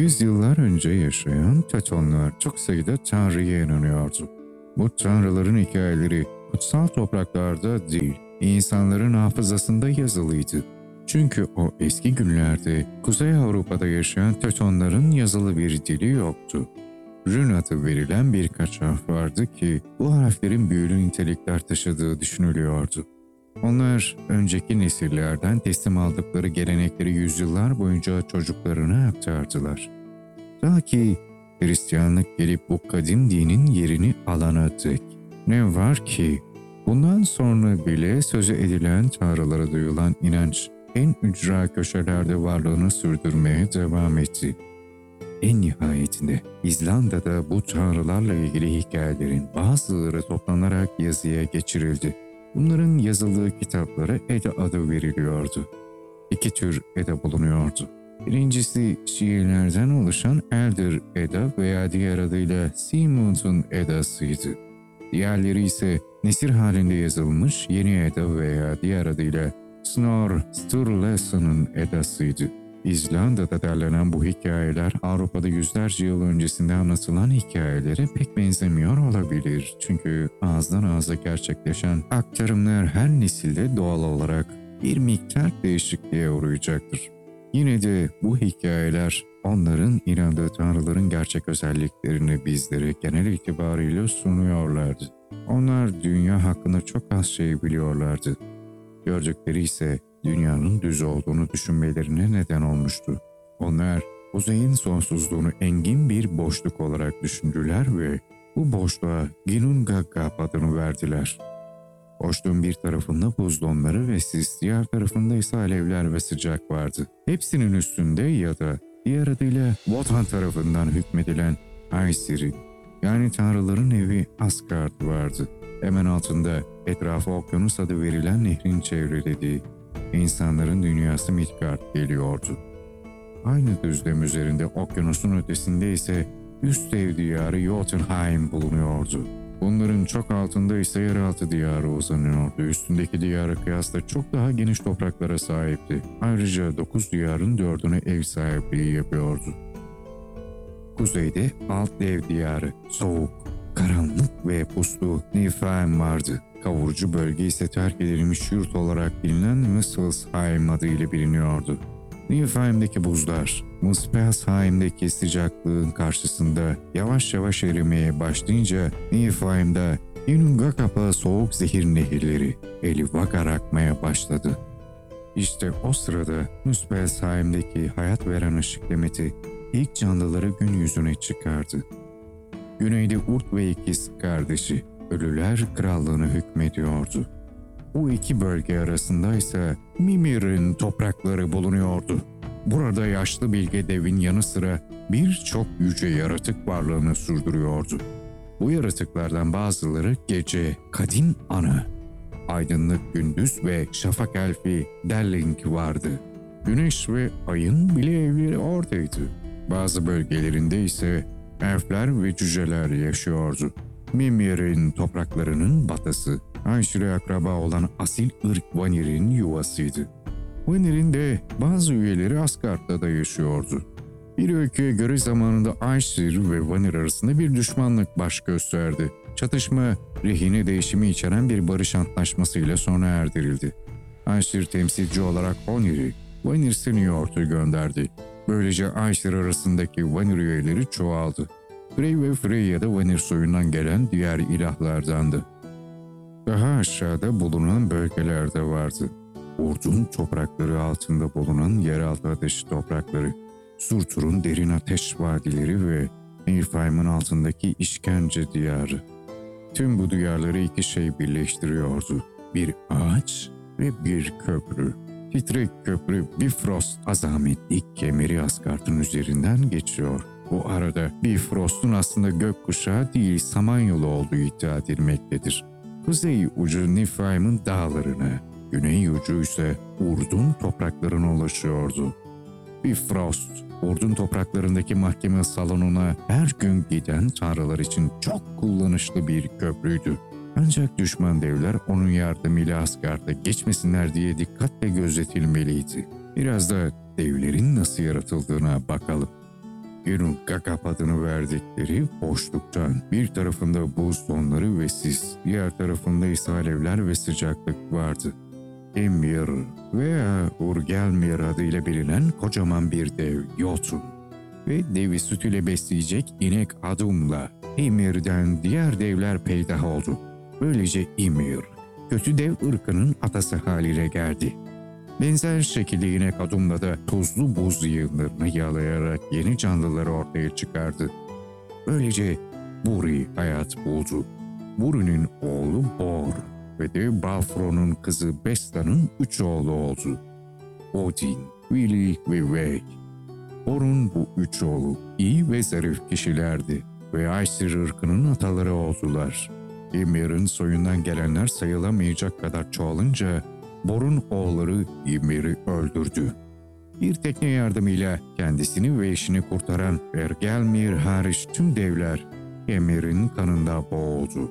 Yüzyıllar önce yaşayan Tetonlar çok sayıda tanrıya inanıyordu. Bu tanrıların hikayeleri kutsal topraklarda değil, insanların hafızasında yazılıydı. Çünkü o eski günlerde Kuzey Avrupa'da yaşayan Tetonların yazılı bir dili yoktu. Rün adı verilen birkaç harf vardı ki bu harflerin büyülü nitelikler taşıdığı düşünülüyordu. Onlar önceki nesillerden teslim aldıkları gelenekleri yüzyıllar boyunca çocuklarına aktardılar. Ta ki Hristiyanlık gelip bu kadim dinin yerini alana dek. Ne var ki bundan sonra bile sözü edilen tanrılara duyulan inanç en ücra köşelerde varlığını sürdürmeye devam etti. En nihayetinde İzlanda'da bu tanrılarla ilgili hikayelerin bazıları toplanarak yazıya geçirildi. Bunların yazıldığı kitaplara Eda adı veriliyordu. İki tür Eda bulunuyordu. Birincisi şiirlerden oluşan Elder Eda veya diğer adıyla Sigmund'un Eda'sıydı. Diğerleri ise nesir halinde yazılmış Yeni Eda veya diğer adıyla Snorre Sturlason'un Eda'sıydı. İzlanda'da derlenen bu hikayeler Avrupa'da yüzlerce yıl öncesinde anlatılan hikayelere pek benzemiyor olabilir. Çünkü ağızdan ağza gerçekleşen aktarımlar her nesilde doğal olarak bir miktar değişikliğe uğrayacaktır. Yine de bu hikayeler onların inandığı tanrıların gerçek özelliklerini bizlere genel itibarıyla sunuyorlardı. Onlar dünya hakkında çok az şey biliyorlardı. Gördükleri ise dünyanın düz olduğunu düşünmelerine neden olmuştu. Onlar uzayin sonsuzluğunu engin bir boşluk olarak düşündüler ve bu boşluğa Ginnungagap adını verdiler. Boşluğun bir tarafında buz donları ve sis, diğer tarafında ise alevler ve sıcak vardı. Hepsinin üstünde ya da diğer adıyla Wotan tarafından hükmedilen Aesir'in yani tanrıların evi Asgard vardı. Hemen altında etrafı okyanus adı verilen nehrin çevrelediği insanların dünyası Midgard geliyordu. Aynı düzlem üzerinde okyanusun ötesinde ise üst dev diyarı Jotunheim bulunuyordu. Bunların çok altında ise yeraltı diyarı uzanıyordu. Üstündeki diyara kıyasla çok daha geniş topraklara sahipti. Ayrıca 9 diyarın 4'üne ev sahipliği yapıyordu. Kuzeyde alt dev diyarı, soğuk, karanlık ve puslu Niflheim vardı. Kavurucu bölge ise terk edilmiş yurt olarak bilinen Muspelheim adıyla biliniyordu. Niflheim'deki buzlar, Muspelheim'deki sıcaklığın karşısında yavaş yavaş erimeye başlayınca Niflheim'da Ginnungagap'a soğuk zehir nehirleri Elivâgar akmaya başladı. İşte o sırada Muspelheim'deki hayat veren ışık demeti ilk canlıları gün yüzüne çıkardı. Güneyde Urt ve ikiz kardeşi Ölüler Krallığı'nı hükmediyordu. Bu iki bölge arasında ise Mimir'in toprakları bulunuyordu. Burada yaşlı bilge devin yanı sıra birçok yüce yaratık varlığını sürdürüyordu. Bu yaratıklardan bazıları gece, kadim ana, aydınlık gündüz ve şafak elfi Delling vardı. Güneş ve ayın bile evleri oradaydı. Bazı bölgelerinde ise elfler ve cüceler yaşıyordu. Mimir'in topraklarının batısı, Aşire akraba olan asil ırk Vanir'in yuvasıydı. Vanir'in de bazı üyeleri Asgard'da da yaşıyordu. Bir öyküye göre zamanında Aesir ve Vanir arasında bir düşmanlık baş gösterdi. Çatışma, rehine değişimi içeren bir barış antlaşmasıyla sona erdirildi. Aesir temsilci olarak Onir'i, Vanir Senior'u gönderdi. Böylece Aesir arasındaki Vanir üyeleri çoğaldı. Frey ve Freya da Vanir soyundan gelen diğer ilahlardandı. Daha aşağıda bulunan bölgelerde vardı. Urdun toprakları altında bulunan yeraltı ateşi toprakları, Surtur'un derin ateş vadileri ve Niflheim'in altındaki işkence diyarı. Tüm bu diyarları iki şey birleştiriyordu. Bir ağaç ve bir köprü. Titrek köprü Bifrost azametli kemeri Asgard'ın üzerinden geçiyor. Bu arada Bifrost'un aslında gökkuşağı değil Samanyolu olduğu iddia edilmektedir. Kuzey ucu Niflheim'in dağlarına, güney ucu ise Urdun topraklarına ulaşıyordu. Bifrost, Urdun topraklarındaki mahkeme salonuna her gün giden tanrılar için çok kullanışlı bir köprüydü. Ancak düşman devler onun yardımıyla Asgard'a geçmesinler diye dikkatle gözetilmeliydi. Biraz da devlerin nasıl yaratıldığına bakalım. Ginnungagap adını verdikleri boşluktan bir tarafında buz donları ve sis, diğer tarafında ise alevler ve sıcaklık vardı. Ymir veya Urgelmir adıyla bilinen kocaman bir dev Jotun ve devi süt ile besleyecek inek Adum'la Ymir'den diğer devler peydah oldu. Böylece Ymir, kötü dev ırkının atası haline geldi. Benzer şekilde yine Kadum'la da tuzlu buz yığınlarını yalayarak yeni canlıları ortaya çıkardı. Böylece Buri hayat buldu. Buri'nin oğlu Bor ve de Balfron'un kızı Besta'nın 3 oğlu oldu. Odin, Vili ve Ve. Bor'un bu 3 oğlu iyi ve zarif kişilerdi ve Aesir ırkının ataları oldular. Ymir'in soyundan gelenler sayılamayacak kadar çoğalınca Bor'un oğulları Ymir'i öldürdü. Bir tekne yardımıyla kendisini ve eşini kurtaran Urgelmir hariç tüm devler Ymir'in kanında boğuldu.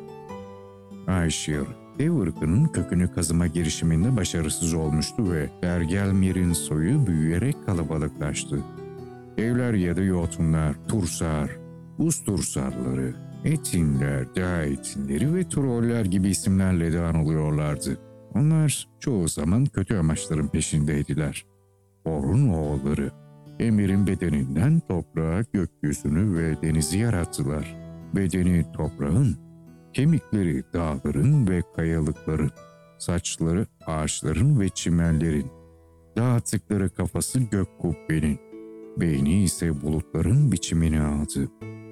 Aesir, dev ırkının kökünü kazıma girişiminde başarısız olmuştu ve Urgelmir'in soyu büyüyerek kalabalıklaştı. Devler ya da Jotunlar, Tursar, Buz Tursarları, Etinler, Dağ Etinleri ve Troller gibi isimlerle de anılıyorlardı. Onlar çoğu zaman kötü amaçların peşindeydiler. Bor'un oğulları, Ymir'in bedeninden toprağı, gökyüzünü ve denizi yarattılar. Bedeni toprağın, kemikleri dağların ve kayalıkların, saçları ağaçların ve çimenlerin, dağıttıkları kafası gök kubbenin, beyni ise bulutların biçimini aldı.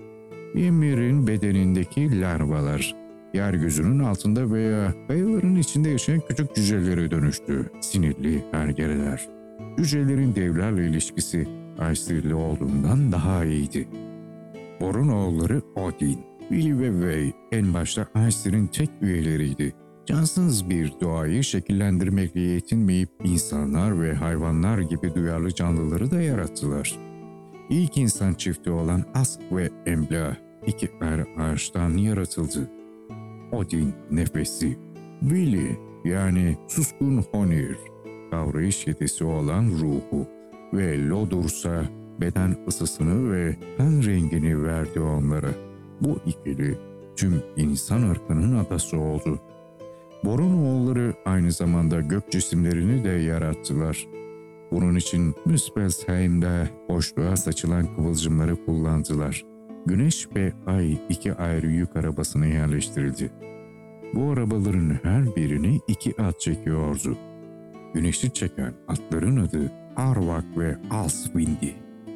Ymir'in bedenindeki larvalar, yeryüzünün altında veya kayaların içinde yaşayan küçük cücelere dönüştü. Sinirli hergeleler. Cücelerin devlerle ilişkisi Aesir'li olduğundan daha iyiydi. Bor'un oğulları Odin, Vili ve Ve en başta Aesir'in tek üyeleriydi. Cansız bir doğayı şekillendirmekle yetinmeyip insanlar ve hayvanlar gibi duyarlı canlıları da yarattılar. İlk insan çifti olan Ask ve Embla, iki ağaçtan yaratıldı. Odin nefesi, Vili yani suskun Honir, kavrayış yetisi olan ruhu ve Lodursa beden ısısını ve kan rengini verdi onlara. Bu ikili tüm insan ırkının atası oldu. Bor'un oğulları aynı zamanda gök cisimlerini de yarattılar. Bunun için Muspelheim'de boşluğa saçılan kıvılcımları kullandılar. Güneş ve ay iki ayrı yük arabasına yerleştirildi. Bu arabaların her birini iki at çekiyordu. Güneşi çeken atların adı Arvak ve Asvindi.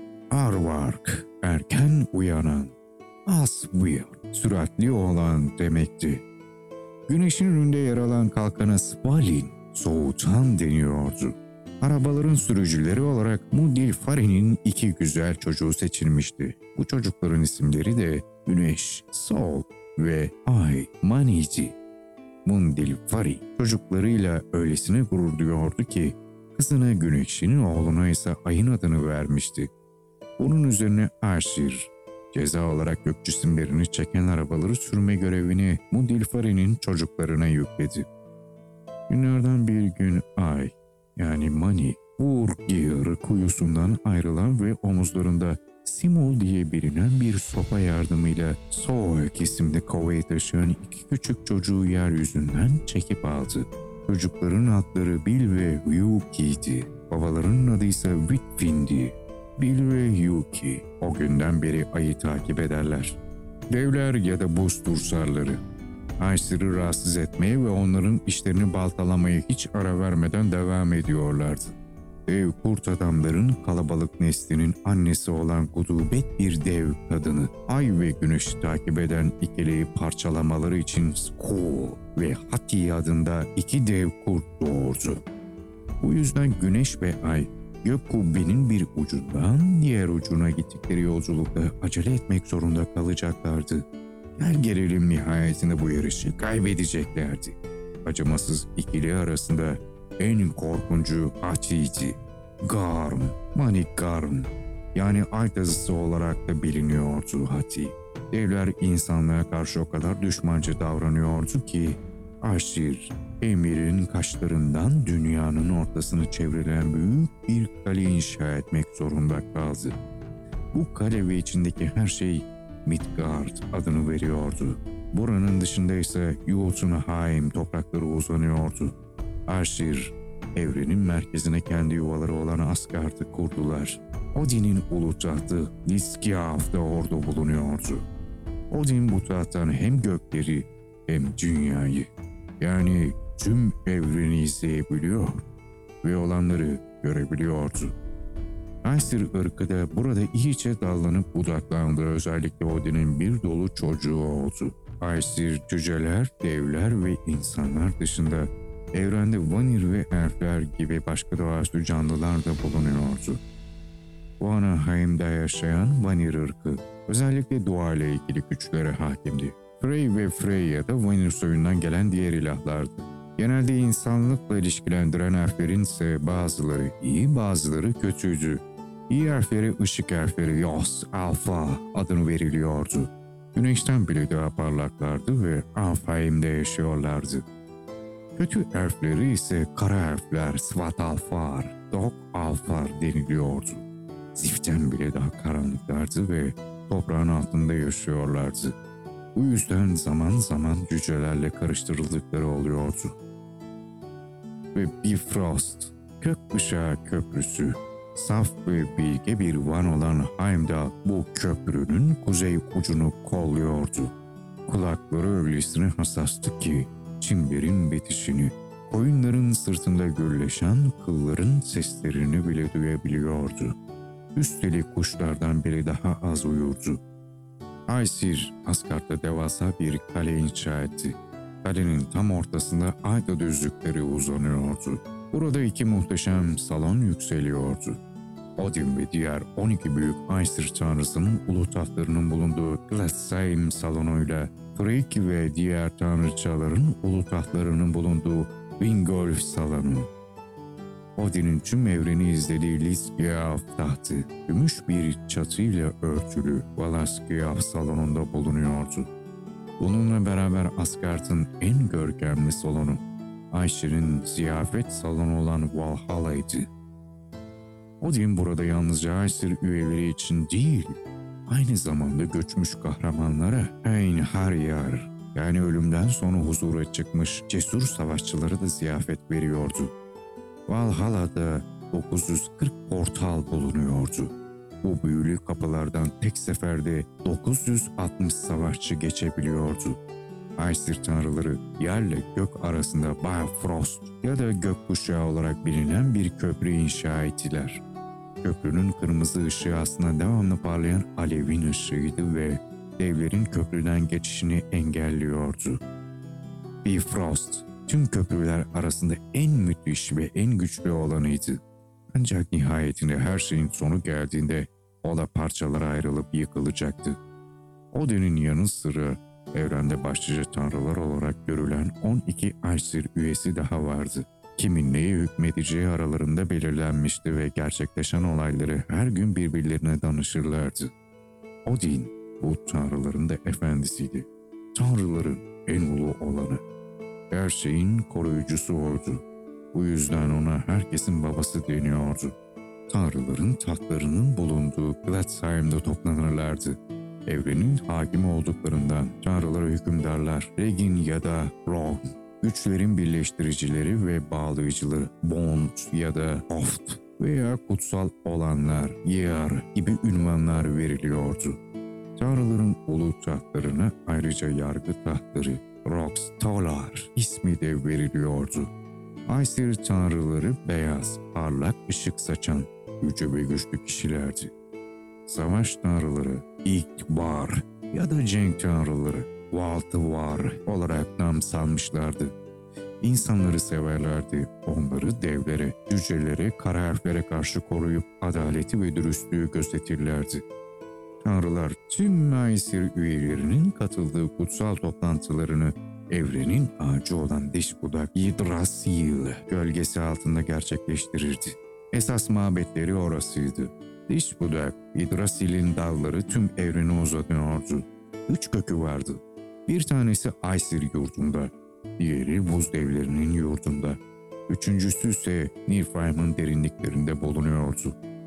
Arvak, erken uyanan, Asvir, süratli olan demekti. Güneşin önünde yer alan kalkana Svalin, soğutan deniyordu. Arabaların sürücüleri olarak Mundilfari'nin iki güzel çocuğu seçilmişti. Bu çocukların isimleri de Güneş, Sol ve Ay, Maniydi. Mundilfari çocuklarıyla öylesine gurur duyuyordu ki kızına Güneş'in, oğluna ise Ay'ın adını vermişti. Bunun üzerine Aesir, ceza olarak gök cisimlerini çeken arabaları sürme görevini Mundilfari'nin çocuklarına yükledi. Günlerden bir gün Ay, yani Mani, Urgir kuyusundan ayrılan ve omuzlarında Simul diye bilinen bir sopa yardımıyla Soğuk isimli kovayı taşıyan iki küçük çocuğu yeryüzünden çekip aldı. Çocukların adları Bil ve Yuki'ydi. Babalarının adı ise Whitfin'di. Bil ve Yuki o günden beri Ay'ı takip ederler. Devler ya da buz tursarları Aesir'i rahatsız etmeye ve onların işlerini baltalamaya hiç ara vermeden devam ediyorlardı. Dev kurt adamların kalabalık neslinin annesi olan gudubet bir dev kadını Ay ve Güneş'i takip eden ikiliyi parçalamaları için Skoll ve Hati adında iki dev kurt doğurdu. Bu yüzden Güneş ve Ay gök kubbenin bir ucundan diğer ucuna gittikleri yolculukta acele etmek zorunda kalacaklardı. Her gerilim nihayetinde bu yarışı kaybedeceklerdi. Acımasız ikili arasında en korkuncu Hati'ydi. Garm, Manik Garm, yani ay tazısı olarak da biliniyordu Hati. Devler insanlığa karşı o kadar düşmanca davranıyordu ki Aesir, Ymir'in kaşlarından dünyanın ortasını çevreleyen büyük bir kale inşa etmek zorunda kaldı. Bu kale ve içindeki her şey Midgard adını veriyordu. Buranın dışında ise Jotunheim toprakları uzanıyordu. Aşir, evrenin merkezine kendi yuvaları olan Asgard'ı kurdular. Odin'in ulu tahtı Liskjalf'da orada bulunuyordu. Odin bu tahttan hem gökleri hem dünyayı, yani tüm evreni izleyebiliyor ve olanları görebiliyordu. Aesir ırkı da burada iyice dallanıp budaklandı. Özellikle Odin'in bir dolu çocuğu oldu. Aesir, cüceler, devler ve insanlar dışında evrende Vanir ve elfler gibi başka doğaüstü canlılar da bulunuyordu. Vanaheim'de yaşayan Vanir ırkı özellikle doğayla ilgili güçlere hakimdi. Frey ve Freya da Vanir soyundan gelen diğer ilahlardı. Genelde insanlıkla ilişkilendiren elflerin ise bazıları iyi, bazıları kötüydü. İyi elflere ışık elfleri Yos, Alfa adını veriliyordu. Güneşten bile daha parlaklardı ve Alfheim'de yaşıyorlardı. Kötü elfleri ise kara elfler Svartalfar, Dog Alfar deniliyordu. Ziften bile daha karanlıklardı ve toprağın altında yaşıyorlardı. Bu yüzden zaman zaman cücelerle karıştırıldıkları oluyordu. Ve Bifrost, Gökkuşağı Köprüsü, saf ve bilge bir van olan Heimdall bu köprünün kuzey ucunu kolluyordu. Kulakları öylesine hassastı ki çimlerin bitişini, koyunların sırtında gürleşen kılların seslerini bile duyabiliyordu. Üstelik kuşlardan biri daha az uyurdu. Aesir, Asgard'da devasa bir kale inşa etti. Kalenin tam ortasında Ayda düzlükleri uzanıyordu. Burada iki muhteşem salon yükseliyordu. Odin ve diğer 12 büyük Aesir tanrısının ulu tahtlarının bulunduğu Gladsheim salonuyla Frigg ve diğer tanrıçaların ulu tahtlarının bulunduğu Vingolf salonu. Odin'in tüm evreni izlediği Liskjalf tahtı, gümüş bir çatıyla örtülü Valaskjalf salonunda bulunuyordu. Bununla beraber Asgard'ın en görkemli salonu, Aesir'in ziyafet salonu olan Valhalla'ydı. Odin burada yalnızca Aesir üyeleri için değil, aynı zamanda göçmüş kahramanlara Einherjar, yani ölümden sonra huzura çıkmış cesur savaşçılara da ziyafet veriyordu. Valhalla'da 940 portal bulunuyordu. Bu büyülü kapılardan tek seferde 960 savaşçı geçebiliyordu. Aesir tanrıları yerle gök arasında Bifrost ya da gökkuşağı olarak bilinen bir köprü inşa ettiler. Köprünün kırmızı ışığı aslında devamlı parlayan alevin ışığıydı ve devlerin köprüden geçişini engelliyordu. Bifrost, tüm köprüler arasında en müthiş ve en güçlü olanıydı. Ancak nihayetinde her şeyin sonu geldiğinde o da parçalara ayrılıp yıkılacaktı. Odin'in yanı sıra evrende başlıca tanrılar olarak görülen 12 Aesir üyesi daha vardı. Kimin neye hükmedeceği aralarında belirlenmişti ve gerçekleşen olayları her gün birbirlerine danışırlardı. Odin, bu tanrıların da efendisiydi. Tanrıların en ulu olanı. Her şeyin koruyucusu oydu. Bu yüzden ona herkesin babası deniyordu. Tanrıların tahtlarının bulunduğu Gladsheim'de toplanırlardı. Evrenin hakim olduklarından tanrılara hükümdarlar, Regin ya da Rohn, güçlerin birleştiricileri ve bağlayıcıları, Bond ya da Oft veya kutsal olanlar, Yer gibi ünvanlar veriliyordu. Tanrıların ulu tahtlarına ayrıca yargı tahtları, Rokstolar ismi de veriliyordu. Aesir tanrıları beyaz, parlak ışık saçan, yüce ve güçlü kişilerdi. Savaş tanrıları İkbar ya da cenk tanrıları Valtvar olarak nam salmışlardı. İnsanları severlerdi, onları devlere, cücelere, kara elflere karşı koruyup adaleti ve dürüstlüğü gözetirlerdi. Tanrılar tüm Aesir üyelerinin katıldığı kutsal toplantılarını evrenin ağacı olan diş budak Yggdrasil gölgesi altında gerçekleştirirdi. Esas mabetleri orasıydı. Diş budak Yggdrasil'in dalları tüm evrene uzanıyordu. 3 kökü vardı. Bir tanesi Aesir yurdunda, diğeri buz devlerinin yurdunda. Üçüncüsü ise Niflheim'in derinliklerinde bulunuyordu.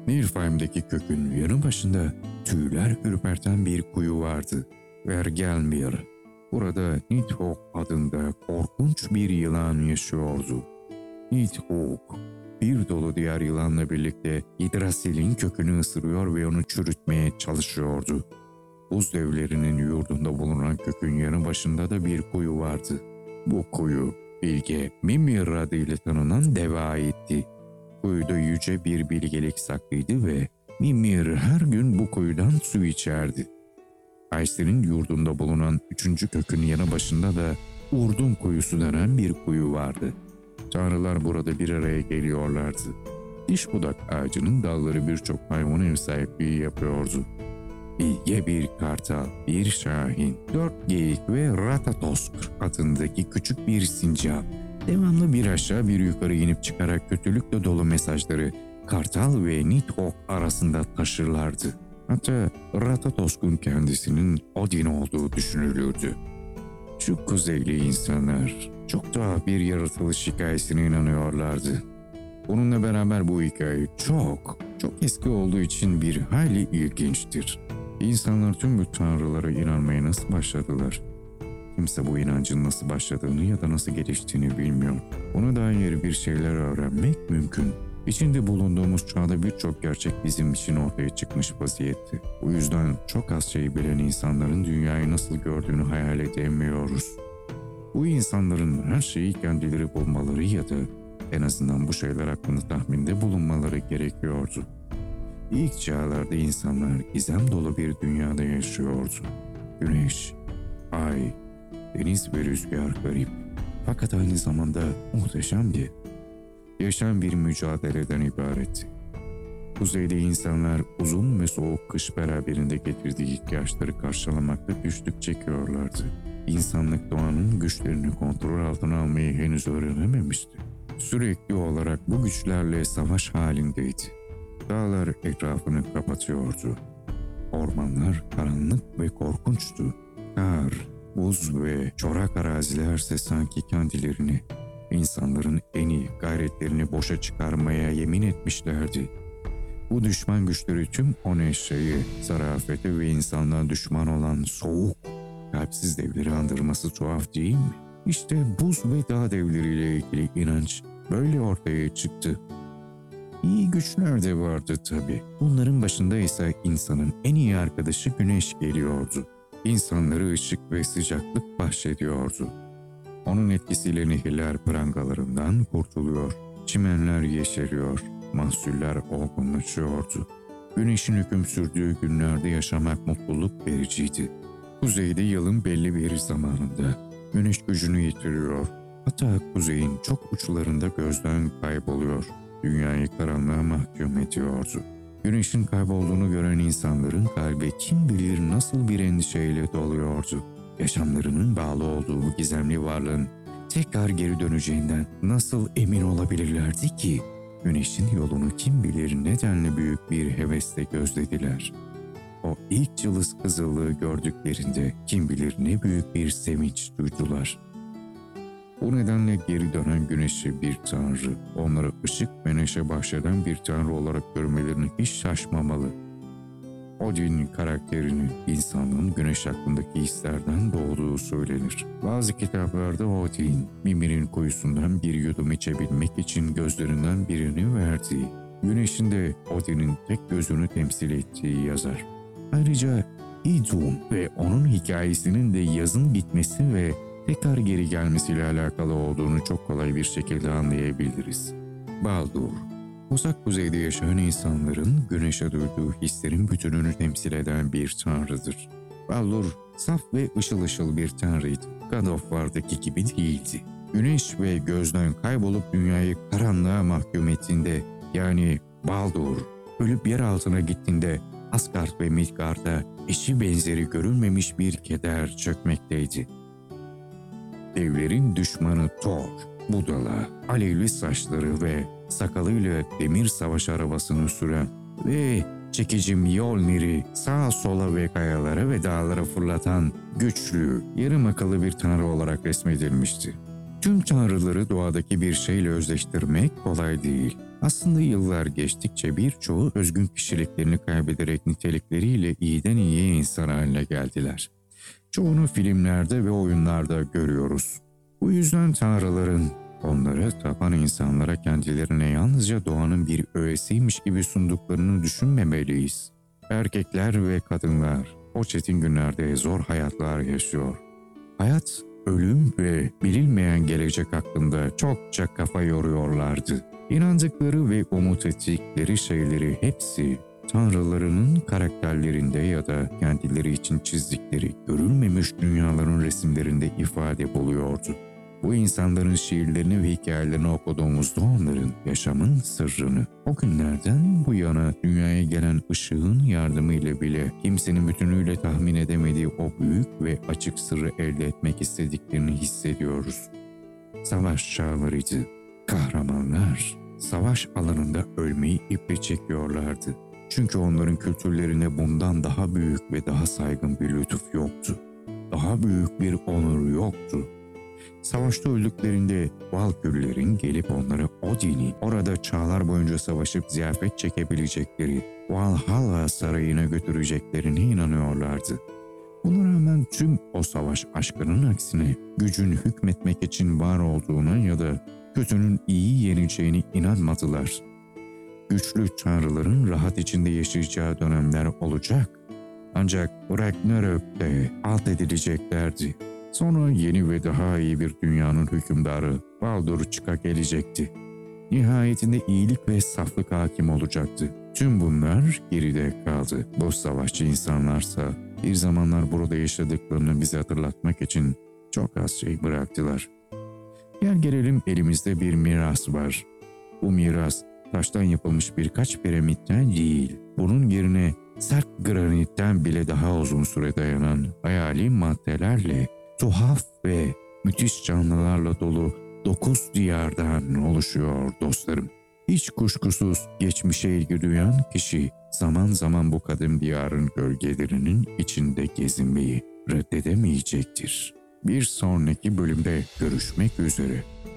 Niflheim'deki kökün yanı başında tüyler ürperten bir kuyu vardı. Vergelmir. Burada Nidhogg adında korkunç bir yılan yaşıyordu. Nidhogg, bir dolu diğer yılanla birlikte Yggdrasil'in kökünü ısırıyor ve onu çürütmeye çalışıyordu. Buz devlerinin yurdunda bulunan kökün yanı başında da bir kuyu vardı. Bu kuyu, bilge Mimir adıyla tanınan deve aitti. Kuyuda yüce bir bilgelik saklıydı ve Mimir her gün bu kuyudan su içerdi. Ayser'in yurdunda bulunan üçüncü kökün yanı başında da Urdun kuyusu denen bir kuyu vardı. Tanrılar burada bir araya geliyorlardı. Diş budak ağacının dalları birçok hayvana ev sahipliği yapıyordu. Bilge bir kartal, bir şahin, 4 geyik ve Ratatoskr adındaki küçük bir sincap devamlı bir aşağı bir yukarı inip çıkarak kötülükle dolu mesajları kartal ve Nidhogg arasında taşırlardı. Hatta Ratatoskr'un kendisinin Odin olduğu düşünülürdü. Şu kuzeyli insanlar çok daha bir yaratılış hikayesine inanıyorlardı. Bununla beraber bu hikaye çok eski olduğu için bir hayli ilginçtir. İnsanlar tüm bu tanrılara inanmaya nasıl başladılar? Kimse bu inancın nasıl başladığını ya da nasıl geliştiğini bilmiyor. Buna dair bir şeyler öğrenmek mümkün. İçinde bulunduğumuz çağda birçok gerçek bizim için ortaya çıkmış vaziyette. Bu yüzden çok az şey bilen insanların dünyayı nasıl gördüğünü hayal edemiyoruz. Bu insanların her şeyi kendileri bulmaları ya da en azından bu şeyler hakkında tahminde bulunmaları gerekiyordu. İlk çağlarda insanlar gizem dolu bir dünyada yaşıyordu. Güneş, ay, deniz ve rüzgar garip fakat aynı zamanda muhteşemdi. Yaşam bir mücadeleden ibaretti. Kuzeyde insanlar uzun ve soğuk kış beraberinde getirdiği ihtiyaçları karşılamakta güçlük çekiyorlardı. İnsanlık doğanın güçlerini kontrol altına almayı henüz öğrenememişti. Sürekli olarak bu güçlerle savaş halindeydi. Dağlar etrafını kapatıyordu. Ormanlar karanlık ve korkunçtu. Kar, buz ve çorak arazilerse sanki kendilerini, insanların en iyi gayretlerini boşa çıkarmaya yemin etmişlerdi. Bu düşman güçleri tüm o neşeyi, zarafeti ve insanlığa düşman olan soğuk, kalpsiz devleri andırması tuhaf değil mi? İşte buz ve dağ devleriyle ilgili inanç böyle ortaya çıktı. İyi güçler de vardı tabii. Bunların başında ise insanın en iyi arkadaşı güneş geliyordu. İnsanları ışık ve sıcaklık bahşediyordu. Onun etkisiyle nehirler prangalarından kurtuluyor, çimenler yeşeriyor, mahsuller olgunlaşıyordu. Güneşin hüküm sürdüğü günlerde yaşamak mutluluk vericiydi. Kuzeyde yılın belli bir zamanında güneş gücünü yitiriyor, hatta kuzeyin çok uçlarında gözden kayboluyor. Dünyayı karanlığa mahkum ediyordu. Güneşin kaybolduğunu gören insanların kalbi kim bilir nasıl bir endişeyle doluyordu. Yaşamlarının bağlı olduğu bu gizemli varlığın tekrar geri döneceğinden nasıl emin olabilirlerdi ki? Güneşin yolunu kim bilir nedenle büyük bir hevesle gözlediler. O ilk cılız kızıllığı gördüklerinde kim bilir ne büyük bir sevinç duydular. Bu nedenle geri dönen güneşi bir tanrı, onlara ışık ve neşe bahşeden bir tanrı olarak görmelerini hiç şaşmamalı. Odin karakterinin insanlığın güneş hakkındaki hislerden doğduğu söylenir. Bazı kitaplarda Odin, Mimir'in kuyusundan bir yudum içebilmek için gözlerinden birini verdiği, güneşin de Odin'in tek gözünü temsil ettiği yazar. Ayrıca Idun ve onun hikayesinin de yazın bitmesi ve tekrar geri gelmesiyle alakalı olduğunu çok kolay bir şekilde anlayabiliriz. Baldur, uzak kuzeyde yaşayan insanların güneşe duyduğu hislerin bütününü temsil eden bir tanrıdır. Baldur, saf ve ışıl ışıl bir tanrıydı. God of War'daki gibi değildi. Güneş ve gözden kaybolup dünyayı karanlığa mahkum ettiğinde, yani Baldur, ölüp yer altına gittiğinde Asgard ve Midgard'a eşi benzeri görülmemiş bir keder çökmekteydi. Devlerin düşmanı Thor, budala, alevli saçları ve sakalıyla demir savaş arabasını süren ve çekici Mjolnir'i sağa sola ve kayalara ve dağlara fırlatan güçlü, yarım akıllı bir tanrı olarak resmedilmişti. Tüm tanrıları doğadaki bir şeyle özleştirmek kolay değil. Aslında yıllar geçtikçe birçoğu özgün kişiliklerini kaybederek nitelikleriyle iyiden iyiye insan haline geldiler. Çoğunu filmlerde ve oyunlarda görüyoruz. Bu yüzden tanrıların onları tapan insanlara kendilerine yalnızca doğanın bir öğesiymiş gibi sunduklarını düşünmemeliyiz. Erkekler ve kadınlar o çetin günlerde zor hayatlar yaşıyor. Hayat, ölüm ve bilinmeyen gelecek hakkında çokça kafa yoruyorlardı. İnandıkları ve umut ettikleri şeyleri hepsi tanrılarının karakterlerinde ya da kendileri için çizdikleri görülmemiş dünyaların resimlerinde ifade buluyordu. Bu insanların şiirlerini ve hikayelerini okuduğumuzda onların yaşamın sırrını, o günlerden bu yana dünyaya gelen ışığın yardımıyla bile kimsenin bütünüyle tahmin edemediği o büyük ve açık sırrı elde etmek istediklerini hissediyoruz. Savaş çağlarıydı. Kahramanlar savaş alanında ölmeyi iple çekiyorlardı. Çünkü onların kültürlerinde bundan daha büyük ve daha saygın bir lütuf yoktu. Daha büyük bir onur yoktu. Savaşta öldüklerinde Valkürlerin gelip onları Odin'in orada çağlar boyunca savaşıp ziyafet çekebilecekleri Valhalla sarayına götüreceklerine inanıyorlardı. Buna rağmen tüm o savaş aşkının aksine gücün hükmetmek için var olduğuna ya da kötünün iyi yeneceğine inanmadılar. Güçlü tanrıların rahat içinde yaşayacağı dönemler olacak. Ancak Ragnarök'te alt edileceklerdi. Sonra yeni ve daha iyi bir dünyanın hükümdarı Baldur çıka gelecekti. Nihayetinde iyilik ve saflık hakim olacaktı. Tüm bunlar geride kaldı. Bu savaşçı insanlarsa bir zamanlar burada yaşadıklarını bize hatırlatmak için çok az şey bıraktılar. Gel gelelim elimizde bir miras var. Bu miras taştan yapılmış birkaç piramitten değil, bunun yerine sert granitten bile daha uzun süre dayanan hayali maddelerle, tuhaf ve müthiş canlılarla dolu 9 diyardan oluşuyor dostlarım. Hiç kuşkusuz geçmişe ilgi duyan kişi zaman zaman bu kadim diyarın gölgelerinin içinde gezinmeyi reddedemeyecektir. Bir sonraki bölümde görüşmek üzere.